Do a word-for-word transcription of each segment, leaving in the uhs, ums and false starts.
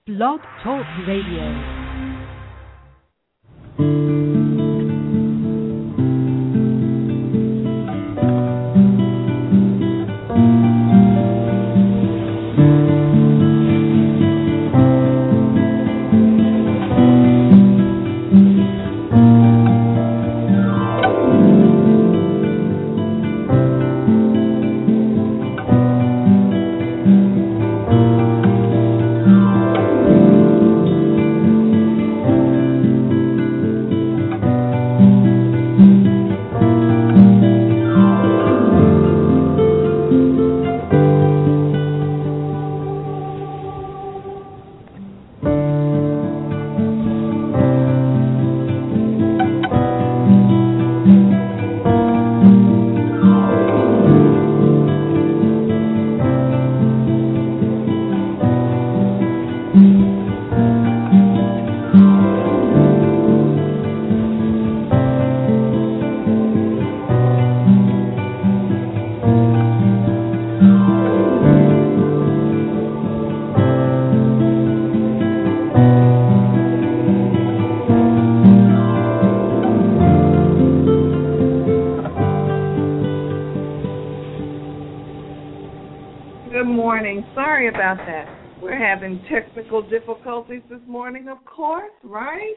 Blog Talk Radio. Sorry about that. We're having technical difficulties this morning, of course, right?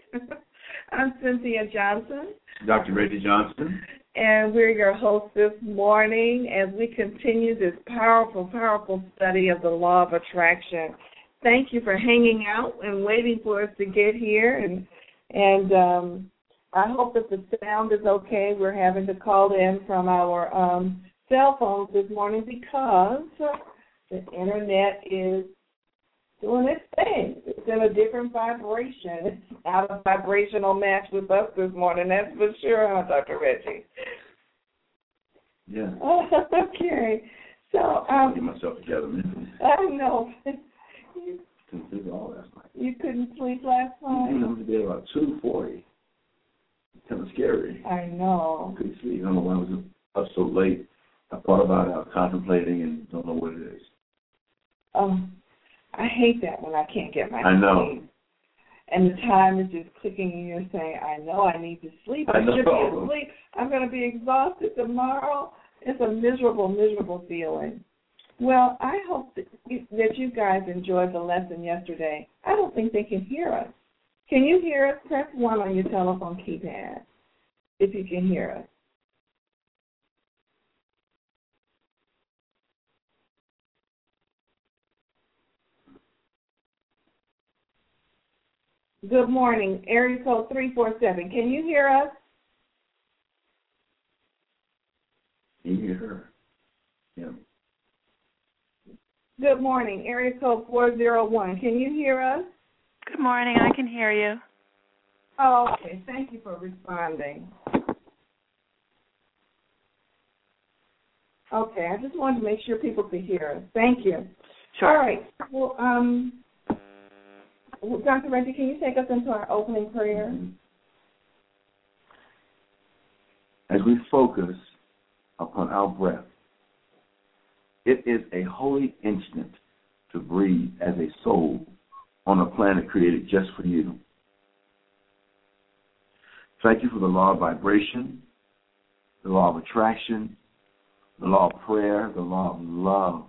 I'm Cynthia Johnson. Doctor Reggie Johnson. And we're your hosts this morning as we continue this powerful, powerful study of the law of attraction. Thank you for hanging out and waiting for us to get here. And and um, I hope that the sound is okay. We're having to call in from our um, cell phones this morning because the internet is doing its thing. It's in a different vibration. It's out of vibrational match with us this morning. That's for sure, huh, Doctor Reggie? Yeah. Okay. So, um, get myself together, man. I know. You couldn't sleep at all last night. You couldn't sleep last night? I went to bed about two forty. It's kind of scary. I know. I couldn't sleep. I don't know why I was up so late. I thought about it. I was contemplating and don't know what it is. Um, I hate that when I can't get my I know. sleep. And the time is just clicking and you're saying, I know I need to sleep. I, I know. should be asleep. I'm going to be exhausted tomorrow. It's a miserable, miserable feeling. Well, I hope that you, that you guys enjoyed the lesson yesterday. I don't think they can hear us. Can you hear us? Press one on your telephone keypad if you can hear us. Good morning. Area code three four seven. Can you hear us? Can you hear her? Yeah. Good morning. Area code four zero one. Can you hear us? Good morning. I can hear you. Oh, okay. Thank you for responding. Okay. I just wanted to make sure people could hear us. Thank you. Sure. All right. Well, um, Doctor Reggie, can you take us into our opening prayer? Mm-hmm. As we focus upon our breath, it is a holy instant to breathe as a soul on a planet created just for you. Thank you for the law of vibration, the law of attraction, the law of prayer, the law of love,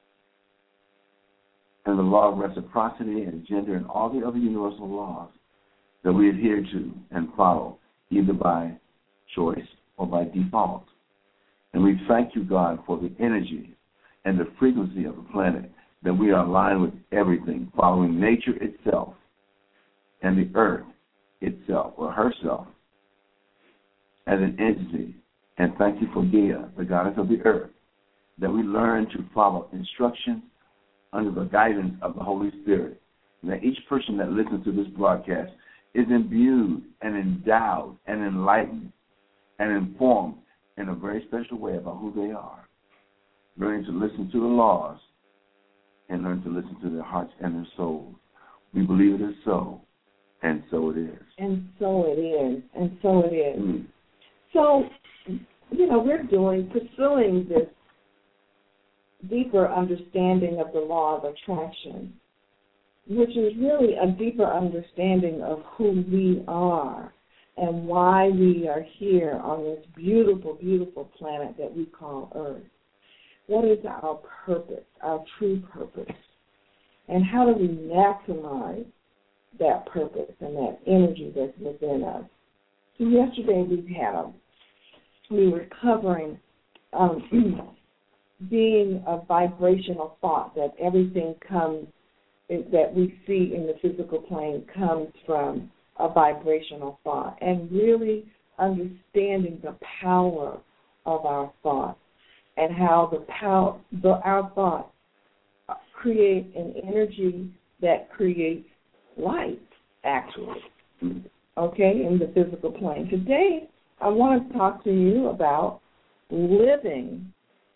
and the law of reciprocity and gender and all the other universal laws that we adhere to and follow, either by choice or by default. And we thank you, God, for the energy and the frequency of the planet, that we are aligned with everything, following nature itself and the earth itself, or herself, as an entity. And thank you for Gaia, the goddess of the earth, that we learn to follow instructions under the guidance of the Holy Spirit, and that each person that listens to this broadcast is imbued and endowed and enlightened and informed in a very special way about who they are, learning to listen to the laws and learn to listen to their hearts and their souls. We believe it is so, and so it is. And so it is, and so it is. Mm. So, you know, we're doing, pursuing this deeper understanding of the law of attraction. which is really a deeper understanding of who we are and why we are here on this beautiful, beautiful planet that we call Earth. What is our purpose, our true purpose? And how do we maximize that purpose and that energy that's within us? So yesterday we had a, we were covering um, being a vibrational thought, that everything comes, that we see in the physical plane comes from a vibrational thought, and really understanding the power of our thoughts and how the power, the, our thoughts create an energy that creates life, actually, okay, in the physical plane. Today, I want to talk to you about living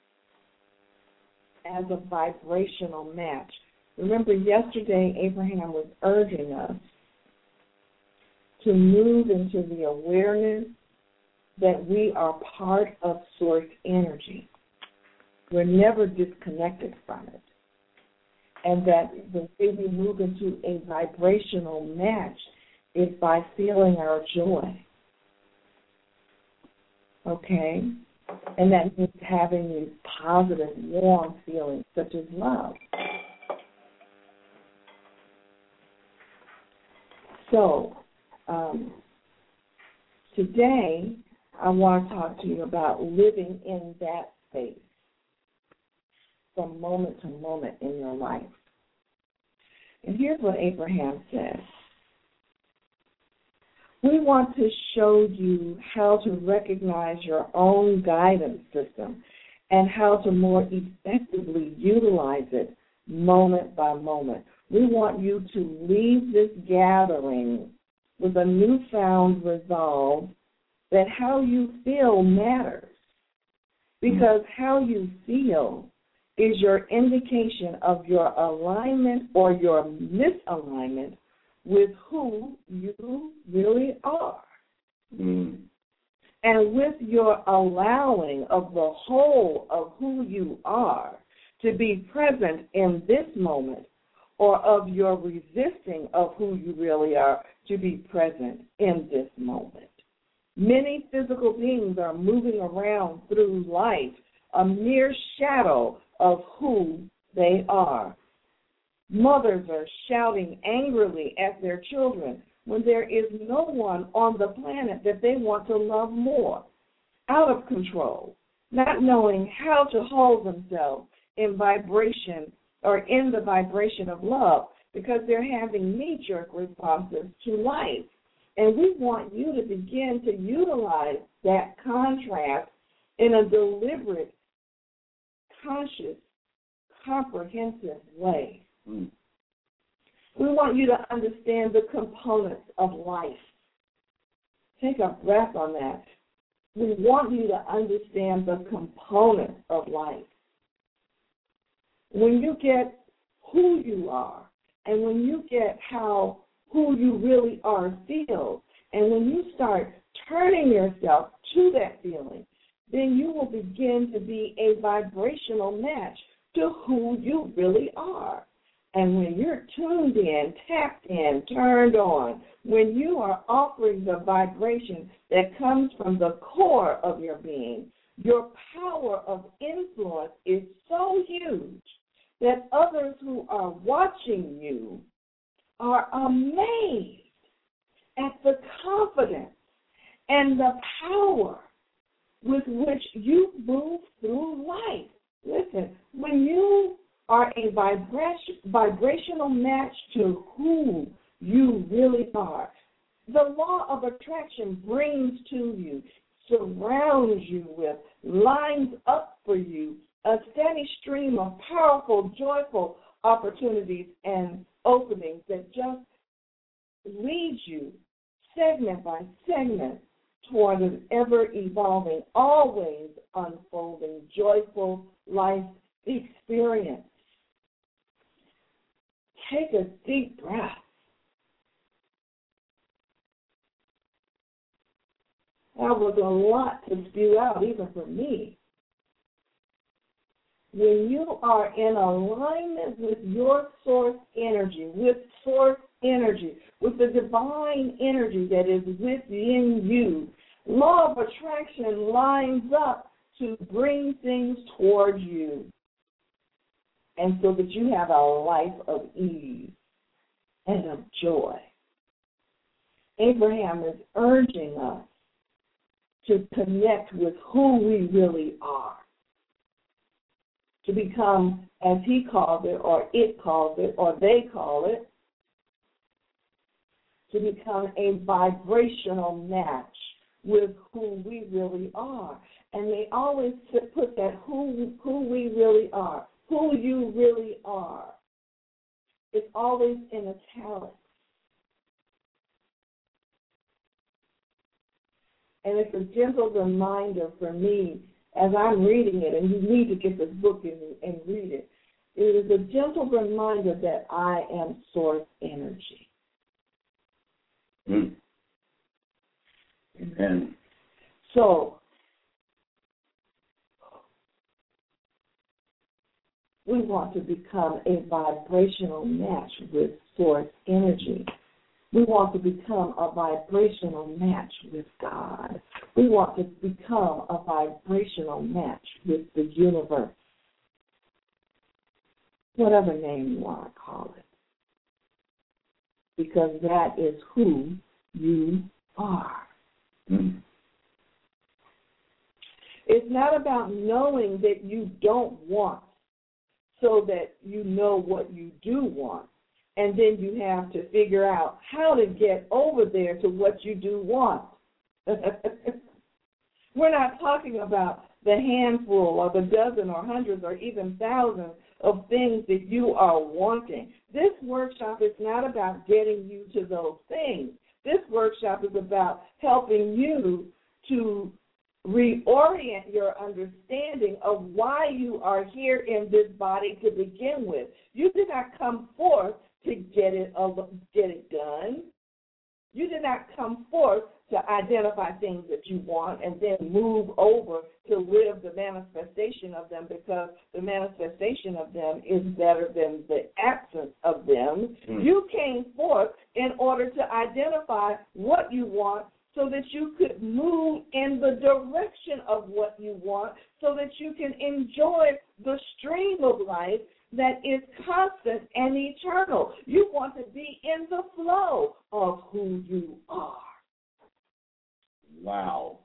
as a vibrational match. Remember, yesterday, Abraham was urging us to move into the awareness that we are part of source energy. We're never disconnected from it. And that the way we move into a vibrational match is by feeling our joy. Okay? And that means having these positive, warm feelings such as love. So, um, today I want to talk to you about living in that space from moment to moment in your life. And here's what Abraham says. We want to show you how to recognize your own guidance system and how to more effectively utilize it moment by moment. We want you to leave this gathering with a newfound resolve that how you feel matters, because how you feel is your indication of your alignment or your misalignment with who you really are. Mm. And with your allowing of the whole of who you are to be present in this moment, or of your resisting of who you really are to be present in this moment. Many physical beings are moving around through life, a mere shadow of who they are. Mothers are shouting angrily at their children when there is no one on the planet that they want to love more, out of control, not knowing how to hold themselves in vibration or in the vibration of love, because they're having knee-jerk responses to life. And we want you to begin to utilize that contrast in a deliberate, conscious, comprehensive way. Mm. We want you to understand the components of life. Take a breath on that. We want you to understand the components of life. When you get who you are, and when you get how who you really are feels, and when you start turning yourself to that feeling, then you will begin to be a vibrational match to who you really are. And when you're tuned in, tapped in, turned on, when you are offering the vibration that comes from the core of your being, your power of influence is so huge that others who are watching you are amazed at the confidence and the power with which you move through life. Listen, when you are a vibration, vibrational match to who you really are, the law of attraction brings to you, surrounds you with, lines up for you a steady stream of powerful, joyful opportunities and openings that just lead you segment by segment toward an ever-evolving, always unfolding, joyful life experience. Take a deep breath. That was a lot to spew out, even for me. when you are in alignment with your source energy, with source energy, with the divine energy that is within you, law of attraction lines up to bring things towards you, and so that you have a life of ease and of joy. Abraham is urging us to connect with who we really are, to become, as he calls it, or it calls it, or they call it, to become a vibrational match with who we really are. And they always put that who who we really are, who you really are. It's always in italics. And it's a gentle reminder for me as I'm reading it, and you need to get this book and, and read it. It is a gentle reminder that I am source energy. Mm. And so we want to become a vibrational match with source energy. We want to become a vibrational match with God. We want to become a vibrational match with the universe. Whatever name you want to call it. Because that is who you are. Mm. It's not about knowing that you don't want so that you know what you do want. And then you have to figure out how to get over there to what you do want. We're not talking about the handful or the dozen or hundreds or even thousands of things that you are wanting. This workshop is not about getting you to those things. This workshop is about helping you to reorient your understanding of why you are here in this body to begin with. You did not come forth to get it get it done. You did not come forth to identify things that you want and then move over to live the manifestation of them, because the manifestation of them is better than the absence of them. Mm. You came forth in order to identify what you want so that you could move in the direction of what you want, so that you can enjoy the stream of life that is constant and eternal. You want to be in the flow of who you are. Wow.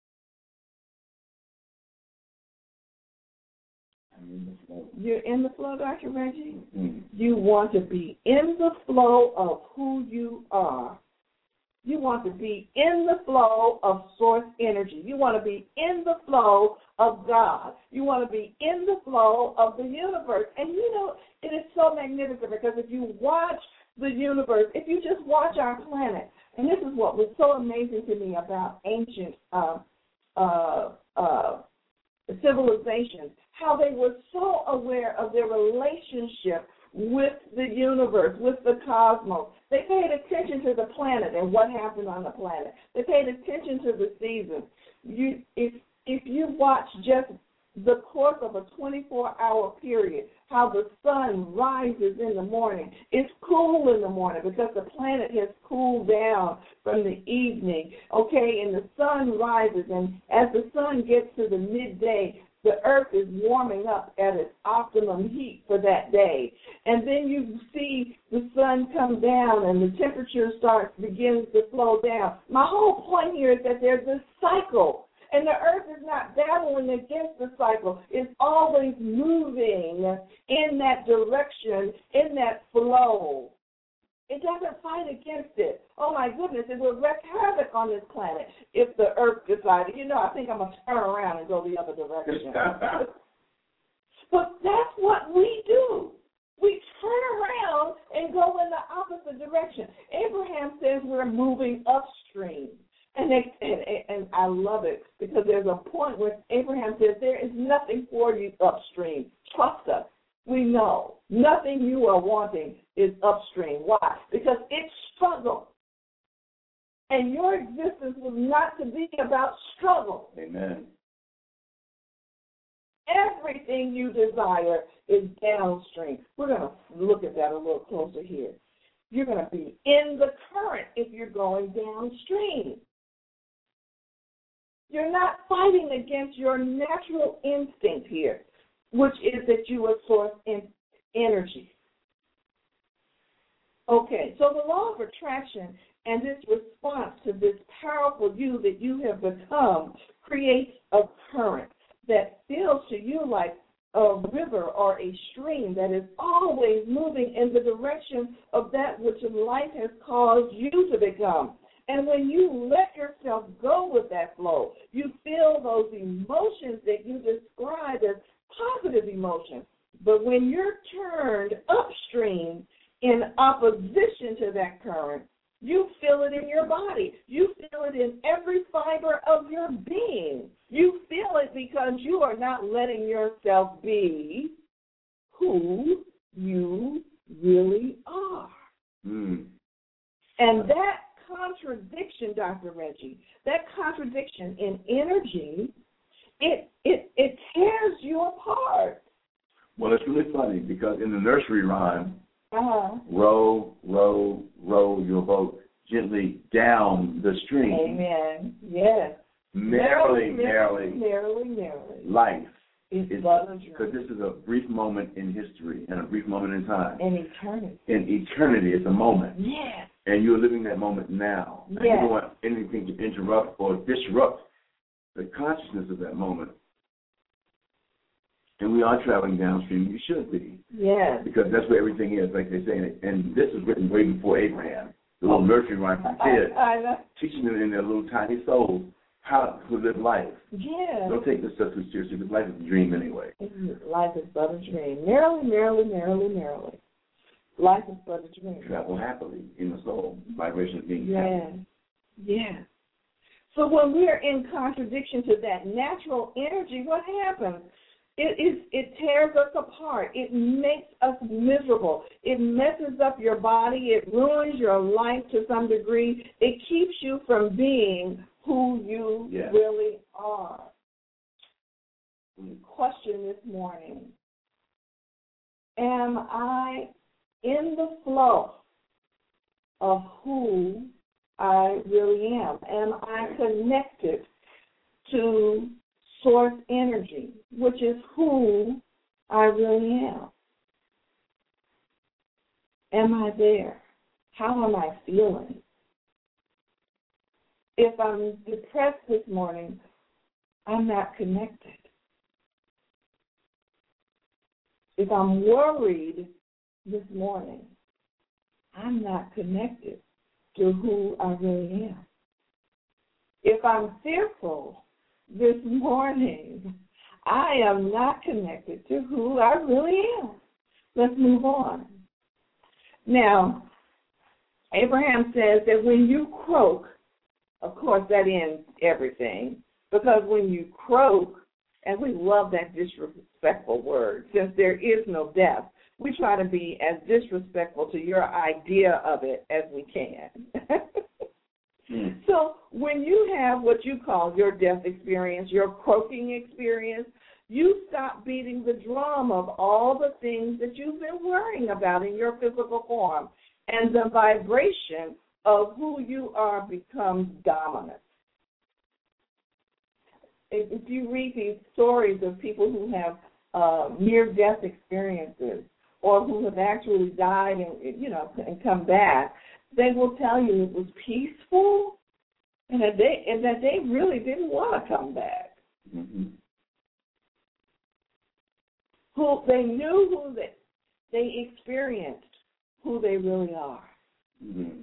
I'm in the flow. You're in the flow, Doctor Reggie? Mm-hmm. You want to be in the flow of who you are. You want to be in the flow of source energy. You want to be in the flow of God. You want to be in the flow of the universe. And you know, it is so magnificent, because if you watch the universe, if you just watch our planet, and this is what was so amazing to me about ancient uh, uh, uh, civilizations, how they were so aware of their relationship with the universe, with the cosmos. They paid attention to the planet and what happened on the planet. They paid attention to the seasons. You, if if you watch just the course of a twenty-four hour period, how the sun rises in the morning, it's cool in the morning because the planet has cooled down from the evening, okay, and the sun rises, and as the sun gets to the midday, the earth is warming up at its optimum heat for that day. And then you see the sun come down and the temperature starts, begins to slow down. My whole point here is that there's this cycle. And the earth is not battling against the cycle. It's always moving in that direction, in that flow. It doesn't fight against it. Oh, my goodness, it will wreak havoc on this planet if the earth decided, you know, I think I'm going to turn around and go the other direction. But that's what we do. We turn around and go in the opposite direction. Abraham says we're moving upstream. And, they, and, and I love it, because there's a point where Abraham says there is nothing for you upstream. Trust us. We know nothing you are wanting is upstream. Why? Because it's struggle. And your existence was not to be about struggle. Amen. everything you desire is downstream. We're going to look at that a little closer here. You're going to be in the current if you're going downstream. You're not fighting against your natural instinct here, which is that you are source in energy. Okay, so the law of attraction and its response to this powerful you that you have become creates a current that feels to you like a river or a stream that is always moving in the direction of that which life has caused you to become. And when you let yourself go with that flow, you feel those emotions that you describe as positive emotions. But when you're turned upstream in opposition to that current, you feel it in your body. You feel it in every fiber of your being. You feel it because you are not letting yourself be who you really are. Mm. And that contradiction, Doctor Reggie, that contradiction in energy, it it it tears you apart. Well, it's really funny because in the nursery rhyme, uh-huh. row, row, row your boat gently down the stream. Amen. Yes. Merrily, merrily, merrily, merrily, merrily. life. Is Because this is a brief moment in history and a brief moment in time. In eternity. In eternity, it's a moment. Yes. And you're living that moment now. Yes. And you don't want anything to interrupt or disrupt the consciousness of that moment. And we are traveling downstream. You should be. Yes. Because that's where everything is, like they say. And this is written way before Abraham, the little nursery rhyme for kids, I, I know. teaching them in their little tiny souls how to live life. Yes. Don't take this stuff too seriously, because life is a dream anyway. Life is but a dream. Merrily, merrily, merrily, merrily. Life is but a dream. Travel happily in the soul. Vibration of being yes. happy. Yes. So when we are in contradiction to that natural energy, what happens? It is it tears us apart. It makes us miserable. It messes up your body. It ruins your life to some degree. It keeps you from being who you yes. really are. Question this morning: am I in the flow of who I really am? Am I connected to source energy, which is who I really am? Am I there? How am I feeling? If I'm depressed this morning, I'm not connected. If I'm worried this morning, I'm not connected to who I really am. If I'm fearful this morning, I am not connected to who I really am. Let's move on. Now, Abraham says that when you croak, of course that ends everything, because when you croak, and we love that disrespectful word, since there is no death, we try to be as disrespectful to your idea of it as we can. mm. So when you have what you call your death experience, your croaking experience, you stop beating the drum of all the things that you've been worrying about in your physical form, and the vibration of who you are becomes dominant. If you read these stories of people who have uh, near-death experiences or who have actually died and, you know, and come back, they will tell you it was peaceful and that they, and that they really didn't want to come back. Mm-hmm. Who they knew who they, they experienced who they really are. Mm-hmm.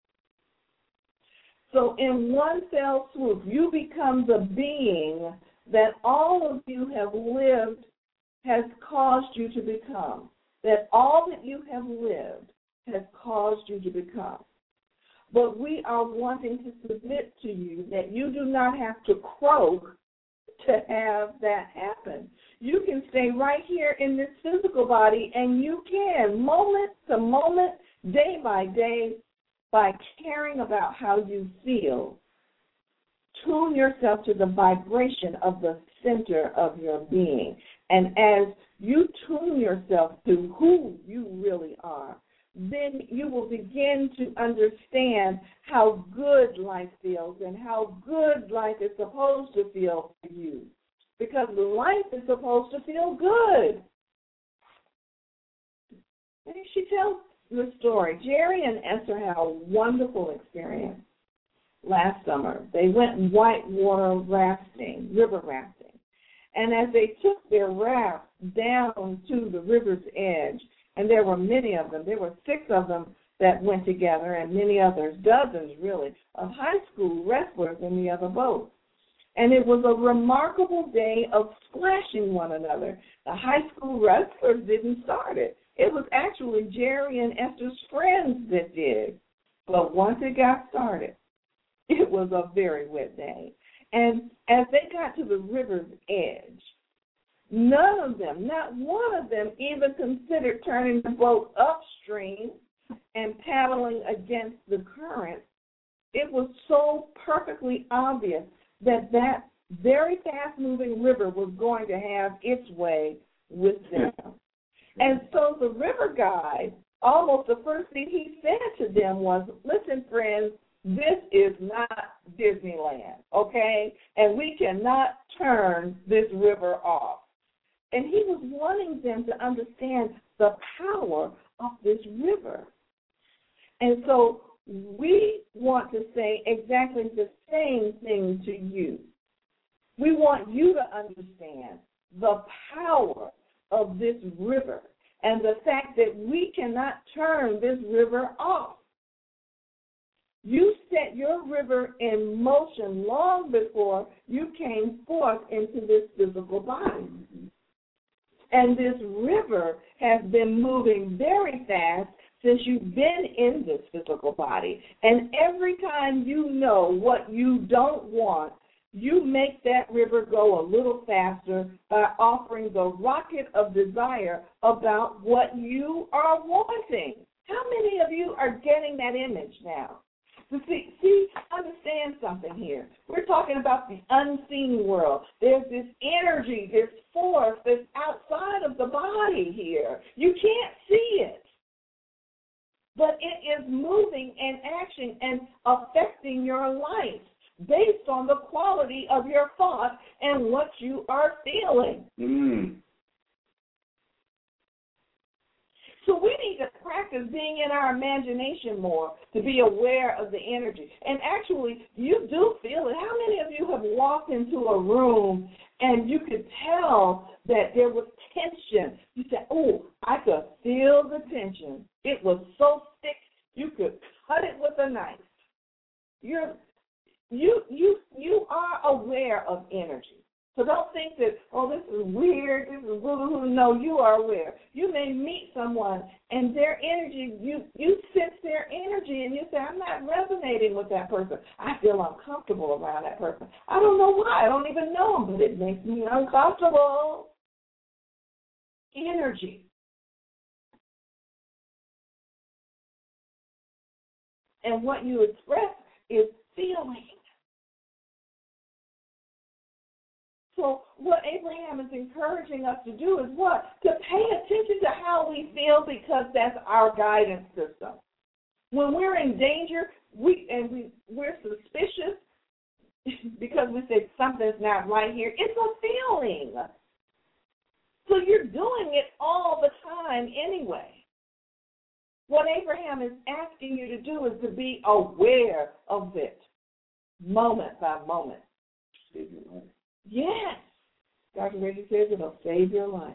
So in one fell swoop, you become the being that all of you have lived has caused you to become, that all that you have lived has caused you to become. But we are wanting to submit to you that you do not have to croak to have that happen. You can stay right here in this physical body, and you can, moment to moment, day by day, by caring about how you feel, tune yourself to the vibration of the center of your being. And as you tune yourself to who you really are, then you will begin to understand how good life feels and how good life is supposed to feel for you. Because life is supposed to feel good. And she tells the story. Jerry and Esther had a wonderful experience last summer. They went whitewater rafting, river rafting. And as they took their raft down to the river's edge, and there were many of them, there were six of them that went together and many others, dozens really, of high school wrestlers in the other boat. And it was a remarkable day of splashing one another. The high school wrestlers didn't start it. It was actually Jerry and Esther's friends that did. But once it got started, it was a very wet day. And as they got to the river's edge, none of them, not one of them, even considered turning the boat upstream and paddling against the current. It was so perfectly obvious that that very fast-moving river was going to have its way with them. And so the river guide, almost the first thing he said to them was, listen, friends, this is not Disneyland, okay? And we cannot turn this river off. And he was wanting them to understand the power of this river. And so we want to say exactly the same thing to you. We want you to understand the power of this river and the fact that we cannot turn this river off. You set your river in motion long before you came forth into this physical body. And this river has been moving very fast since you've been in this physical body. And every time you know what you don't want, you make that river go a little faster by offering the rocket of desire about what you are wanting. How many of you are getting that image now? See, see, understand something here. We're talking about the unseen world. There's this energy, this force that's outside of the body here. You can't see it. But it is moving and action and affecting your life based on the quality of your thoughts and what you are feeling. Mm. So we need to practice being in our imagination more to be aware of the energy. And actually, you do feel it. How many of you have walked into a room and you could tell that there was tension? You said, oh, I could feel the tension. It was so thick, you could cut it with a knife. You're, you, you, you are aware of energy. So don't think that, oh, this is weird, this is woo-hoo. No, you are aware. You may meet someone and their energy, you, you sense their energy and you say, I'm not resonating with that person. I feel uncomfortable around that person. I don't know why. I don't even know them, but it makes me uncomfortable. Energy. And what you express is feeling. So what Abraham is encouraging us to do is what? To pay attention to how we feel, because that's our guidance system. When we're in danger, we and we, we're suspicious because we say something's not right here. It's a feeling. So you're doing it all the time anyway. What Abraham is asking you to do is to be aware of it, moment by moment. Yes. Doctor Reggie says it'll save your life.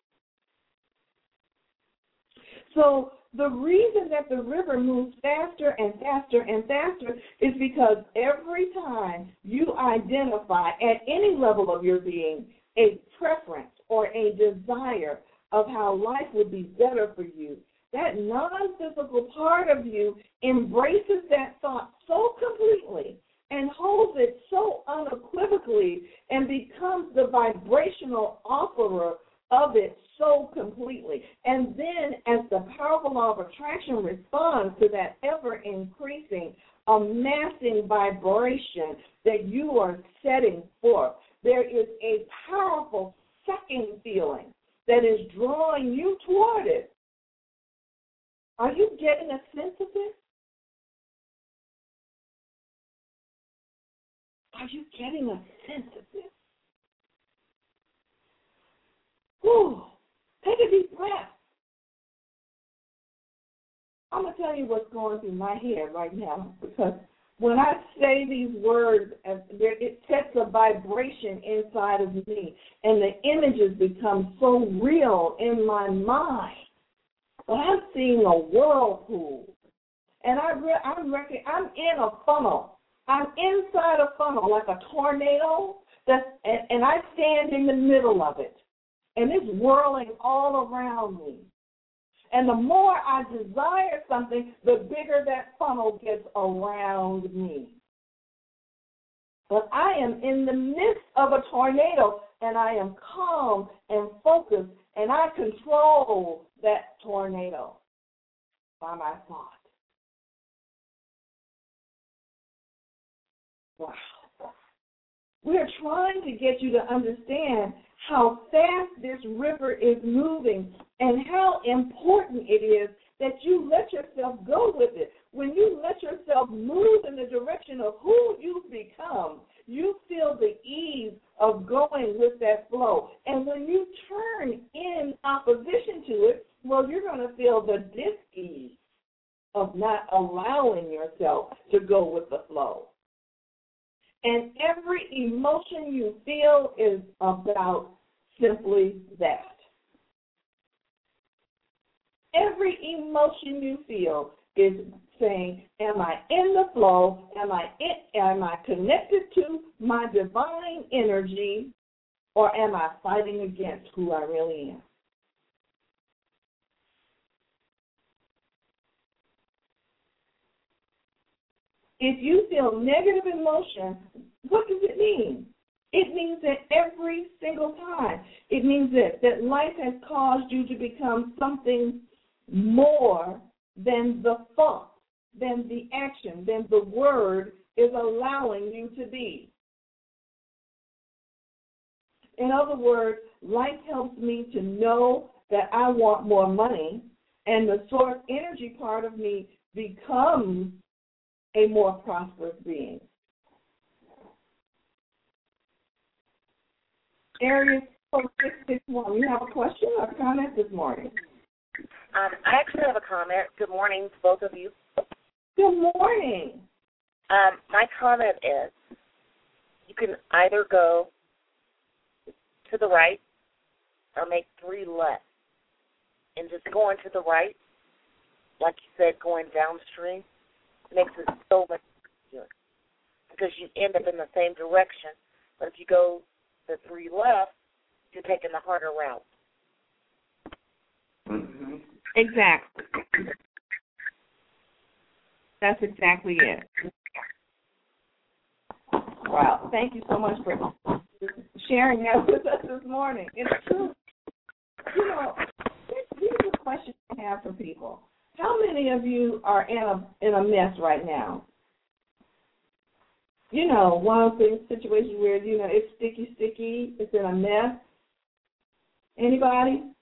So the reason that the river moves faster and faster and faster is because every time you identify at any level of your being a preference or a desire of how life would be better for you, that non-physical part of you embraces that thought so completely and holds it so unequivocally and becomes the vibrational offerer of it so completely. And then as the powerful law of attraction responds to that ever-increasing, amassing vibration that you are setting forth, there is a powerful sucking feeling that is drawing you toward it. Are you getting a sense of this? Are you getting a sense of this? Whew. Take a deep breath. I'm going to tell you what's going through my head right now, because when I say these words, it sets a vibration inside of me, and the images become so real in my mind. But I'm seeing a whirlpool, and I re- I'm, rec- I'm in a funnel. I'm inside a funnel like a tornado, that's, and, and I stand in the middle of it, and it's whirling all around me. And the more I desire something, the bigger that funnel gets around me. But I am in the midst of a tornado, and I am calm and focused, and I control that tornado by my thought. Wow. We are trying to get you to understand how fast this river is moving and how important it is that you let yourself go with it. When you let yourself move in the direction of who you've become, you feel the ease of going with that flow. And when you turn in opposition to it, well, you're going to feel the dis-ease of not allowing yourself to go with the flow. And every emotion you feel is about simply that. Every emotion you feel is saying, am I in the flow? Am I in, am I connected to my divine energy, or am I fighting against who I really am? If you feel negative emotion, what does it mean? It means that every single time, it means that, that life has caused you to become something more than the thought, than the action, than the word is allowing you to be. In other words, life helps me to know that I want more money, and the source energy part of me becomes a more prosperous being. Area six six one, you have a question or a comment this morning? Um, I actually have a comment. Good morning to both of you. Good morning. Um, my comment is you can either go to the right or make three left. And just going to the right, like you said, going downstream, makes it so much easier because you end up in the same direction. But if you go the three left, you're taking the harder route. Mm-hmm. Exactly. That's exactly it. Wow. Thank you so much for sharing that with us this morning. It's true. You know, here's a question I have for people. How many of you are in a in a mess right now? You know, one of those situations where, you know, it's sticky, sticky, it's in a mess. Anybody?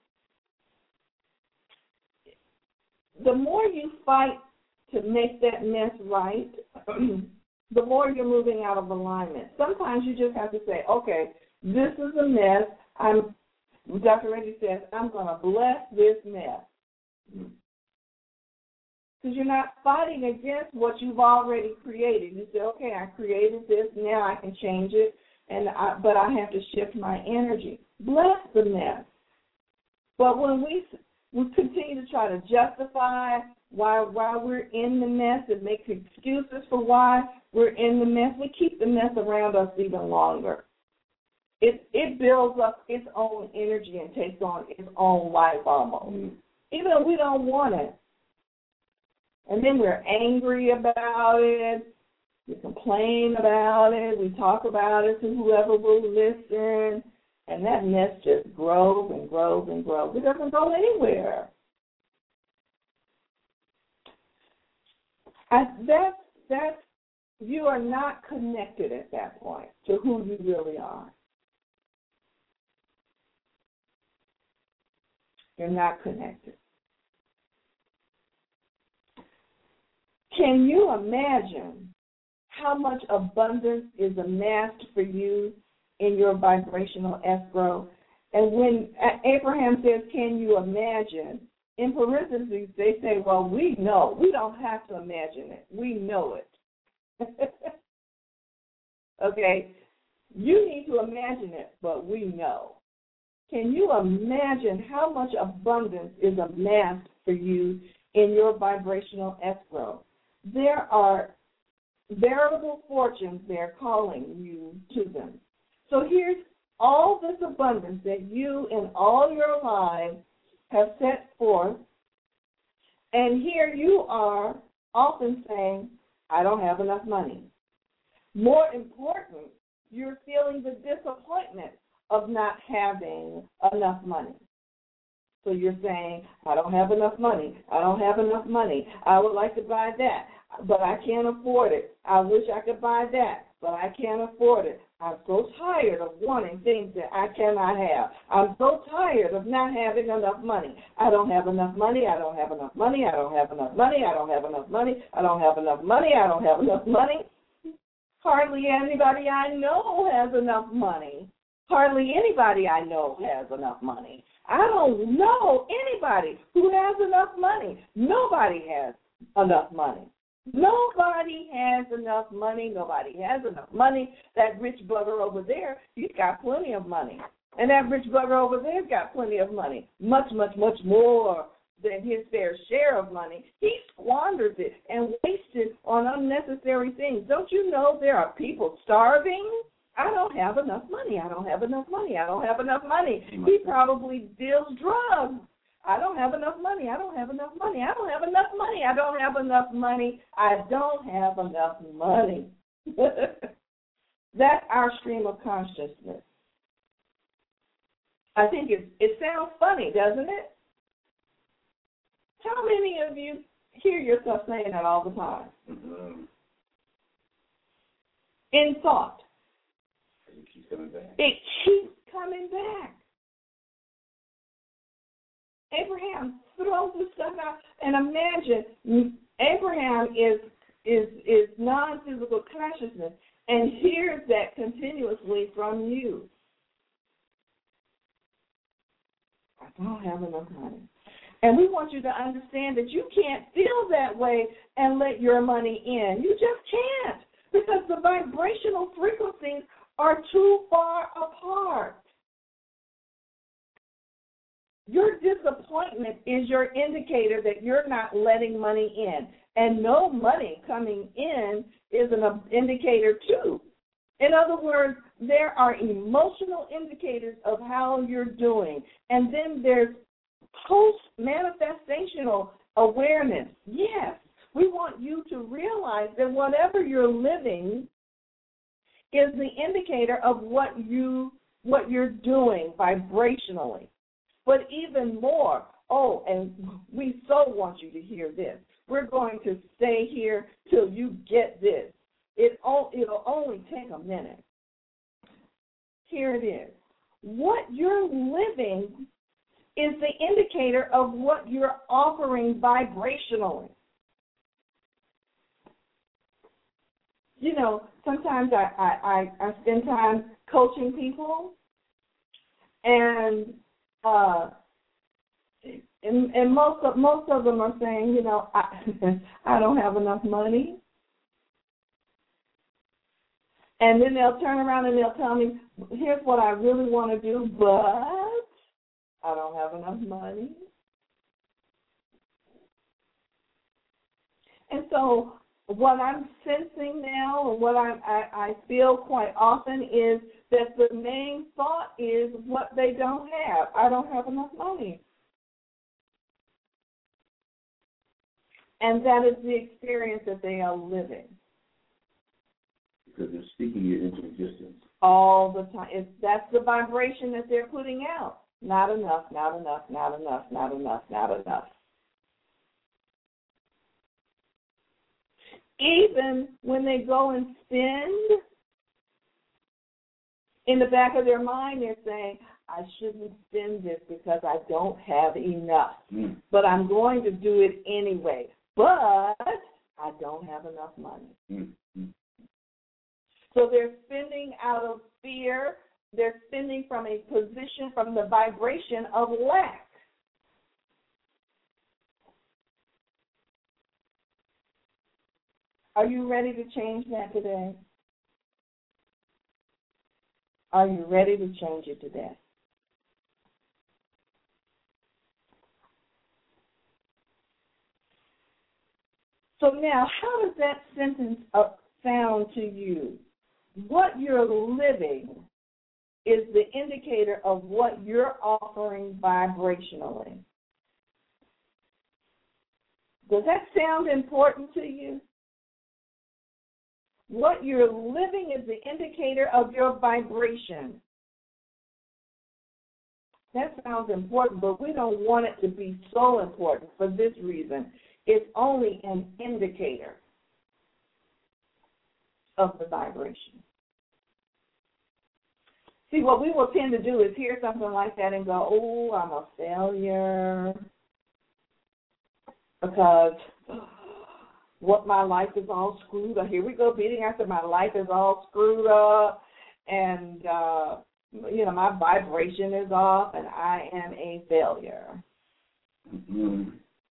The more you fight to make that mess right, the more you're moving out of alignment. Sometimes you just have to say, okay, this is a mess. I'm, Doctor Reggie says, I'm going to bless this mess. Because you're not fighting against what you've already created. You say, okay, I created this, now I can change it, and I, but I have to shift my energy. Bless the mess. But when we we continue to try to justify why why we're in the mess and make excuses for why we're in the mess, we keep the mess around us even longer. It it builds up its own energy and takes on its own life almost, even if we don't want it. And then we're angry about it, we complain about it, we talk about it to whoever will listen, and that mess just grows and grows and grows. It doesn't go anywhere. I, that's, that's, you are not connected at that point to who you really are. You're not connected. Can you imagine how much abundance is amassed for you in your vibrational escrow? And when Abraham says, can you imagine, in parentheses, they say, well, we know. We don't have to imagine it. We know it. Okay? You need to imagine it, but we know. Can you imagine how much abundance is amassed for you in your vibrational escrow? There are veritable fortunes there calling you to them. So here's all this abundance that you in all your lives have set forth, and here you are often saying, I don't have enough money. More important, you're feeling the disappointment of not having enough money. So you're saying, I don't have enough money. I don't have enough money. I would like to buy that, but I can't afford it. I wish I could buy that, but I can't afford it. I'm so tired of wanting things that I cannot have. I'm so tired of not having enough money. I don't have enough money. I don't have enough money. I don't have enough money. I don't have enough money. I don't have enough money. I don't have enough money. Hardly anybody I know has enough money. Hardly anybody I know has enough money. I don't know anybody who has enough money. Nobody has enough money. Nobody has enough money. Nobody has enough money. That rich brother over there, he's got plenty of money. And that rich brother over there's got plenty of money, much, much, much more than his fair share of money. He squanders it and wastes it on unnecessary things. Don't you know there are people starving? I don't have enough money. I don't have enough money. I don't have enough money. He probably deals drugs. I don't have enough money. I don't have enough money. I don't have enough money. I don't have enough money. I don't have enough money. That's our stream of consciousness. I think it, it sounds funny, doesn't it? How many of you hear yourself saying that all the time? Mm-hmm. In thought. It keeps coming back. It keeps coming back. Abraham throws this stuff out, and imagine Abraham is is is non-physical consciousness, and hears that continuously from you. I don't have enough money. And we want you to understand that you can't feel that way and let your money in. You just can't, because the vibrational frequencies are too far apart. Your disappointment is your indicator that you're not letting money in. And no money coming in is an indicator too. In other words, there are emotional indicators of how you're doing. And then there's post-manifestational awareness. Yes, we want you to realize that whatever you're living is the indicator of what you what you're doing vibrationally. But even more, oh, and we so want you to hear this. We're going to stay here till you get this. It it'll only take a minute. Here it is. What you're living is the indicator of what you're offering vibrationally. You know, sometimes I, I, I spend time coaching people, and uh, and, and most of most of them are saying, you know, I I don't have enough money. And then they'll turn around and they'll tell me, here's what I really want to do, but I don't have enough money. And so what I'm sensing now, and what I, I, I feel quite often, is that the main thought is what they don't have. I don't have enough money. And that is the experience that they are living. Because they're speaking it into existence. All the time. It's, that's the vibration that they're putting out. Not enough, not enough, not enough, not enough, not enough. Even when they go and spend, in the back of their mind they're saying, I shouldn't spend this because I don't have enough. Mm. But I'm going to do it anyway. But I don't have enough money. Mm. Mm. So they're spending out of fear. They're spending from a position, from the vibration of lack. Are you ready to change that today? Are you ready to change it today? So now, how does that sentence sound to you? What you're living is the indicator of what you're offering vibrationally. Does that sound important to you? What you're living is the indicator of your vibration. That sounds important, but we don't want it to be so important for this reason. It's only an indicator of the vibration. See, what we will tend to do is hear something like that and go, oh, I'm a failure because what my life is all screwed up. Here we go, beating after my life is all screwed up, and, uh, you know, my vibration is off, and I am a failure. Mm-hmm.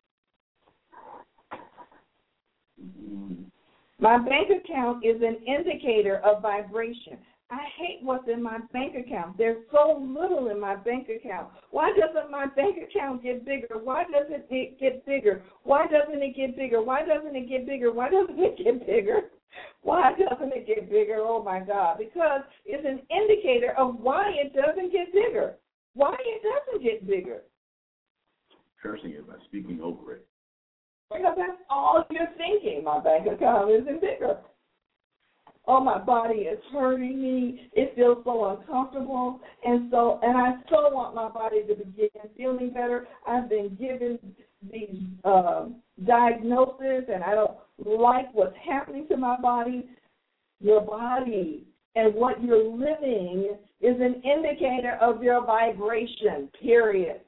Mm-hmm. My bank account is an indicator of vibration. I hate what's in my bank account. There's so little in my bank account. Why doesn't my bank account get bigger? Why doesn't it get bigger? Why doesn't it get bigger? Why doesn't it get bigger? Why doesn't it get bigger? Why doesn't it get bigger? Oh, my God. Because it's an indicator of why it doesn't get bigger. Why it doesn't get bigger. Cursing it by speaking over it. Because that's all you're thinking. My bank account isn't bigger. Oh, my body is hurting me. It feels so uncomfortable. And so, and I so want my body to begin feeling better. I've been given these uh, diagnoses, and I don't like what's happening to my body. Your body and what you're living is an indicator of your vibration, period.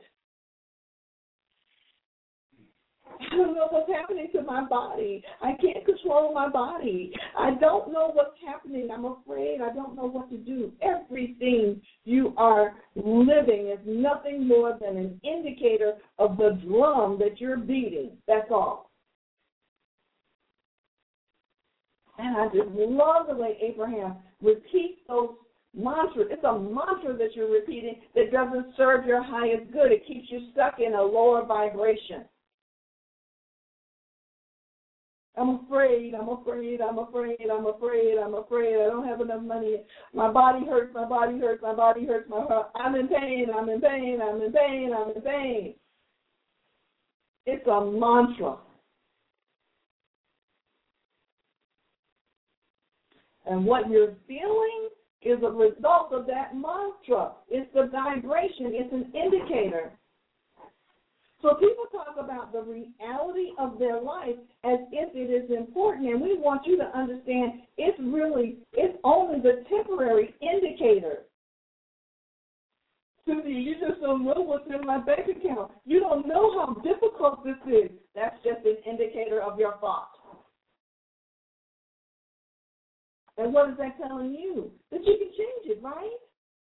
I don't know what's happening to my body. I can't control my body. I don't know what's happening. I'm afraid. I don't know what to do. Everything you are living is nothing more than an indicator of the drum that you're beating. That's all. And I just love the way Abraham repeats those mantras. It's a mantra that you're repeating that doesn't serve your highest good. It keeps you stuck in a lower vibration. I'm afraid, I'm afraid, I'm afraid, I'm afraid, I'm afraid, I don't have enough money. My body hurts, my body hurts, my body hurts, my heart. I'm in pain, I'm in pain, I'm in pain, I'm in pain. It's a mantra. And what you're feeling is a result of that mantra. It's the vibration, it's an indicator. So people talk about the reality of their life as if it is important, and we want you to understand it's really, it's only the temporary indicator. Susie, you just don't know what's in my bank account. You don't know how difficult this is. That's just an indicator of your thought. And what is that telling you? That you can change it, right?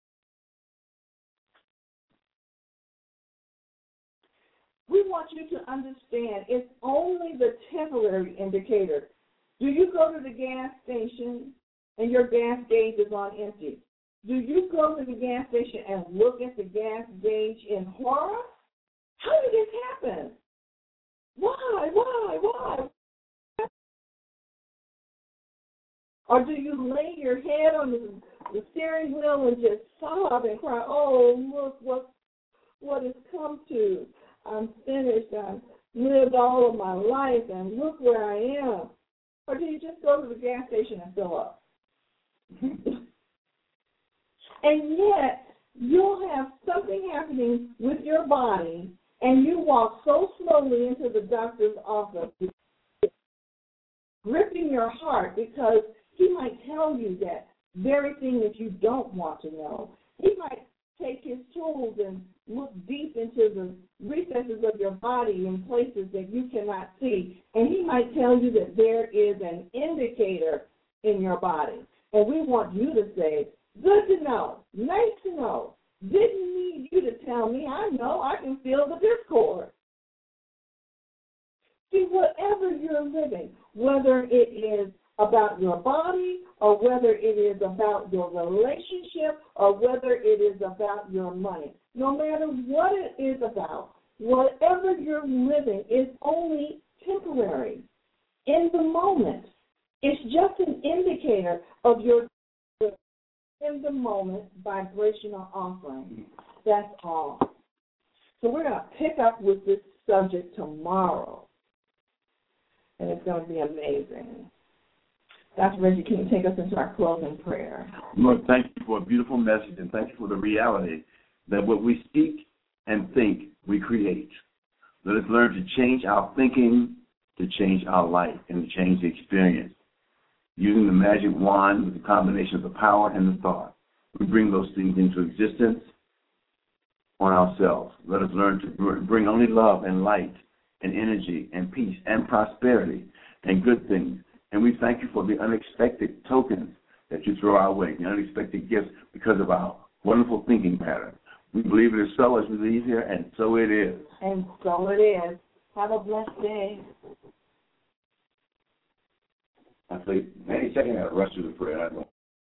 We want you to understand it's only the temporary indicator. Do you go to the gas station and your gas gauge is on empty? Do you go to the gas station and look at the gas gauge in horror? How did this happen? Why, why, why? Or do you lay your head on the, the steering wheel and just sob and cry, oh, look what, what it's come to. I'm finished. I've lived all of my life, and look where I am. Or do you just go to the gas station and fill up? And yet, you'll have something happening with your body, and you walk so slowly into the doctor's office, gripping your heart, because he might tell you that very thing that you don't want to know. He might take his tools and look deep into the recesses of your body in places that you cannot see. And he might tell you that there is an indicator in your body. And we want you to say, good to know, nice to know. Didn't need you to tell me. I know. I can feel the discord. See, whatever you're living, whether it is about your body or whether it is about your relationship or whether it is about your money, no matter what it is about, whatever you're living is only temporary in the moment. It's just an indicator of your in the moment vibrational offering. That's all. So we're going to pick up with this subject tomorrow, and it's going to be amazing. Doctor Reggie, can you take us into our closing prayer? Lord, thank you for a beautiful message, and thank you for the reality that what we speak and think, we create. Let us learn to change our thinking, to change our life, and to change the experience. Using the magic wand with the combination of the power and the thought, we bring those things into existence on ourselves. Let us learn to bring only love and light and energy and peace and prosperity and good things. And we thank you for the unexpected tokens that you throw our way, the unexpected gifts because of our wonderful thinking pattern. We believe it is so as we leave here, and so it is. And so it is. Have a blessed day. I played any second I rushed through the prayer. I don't